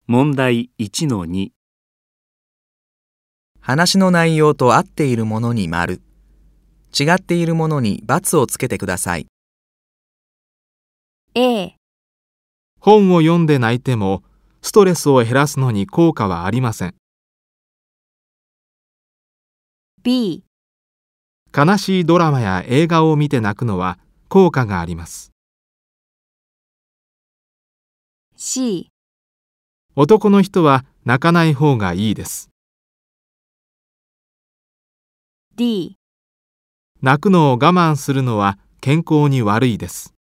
問題 1-2。 話の内容と合っているものに丸、違っているものに×をつけてください。 A、 本を読んで泣いてもストレスを減らすのに効果はありません。 B、 悲しいドラマや映画を見て泣くのは効果があります。 C、 男の人は泣かない方がいいです。 D、 泣くのを我慢するのは健康に悪いです。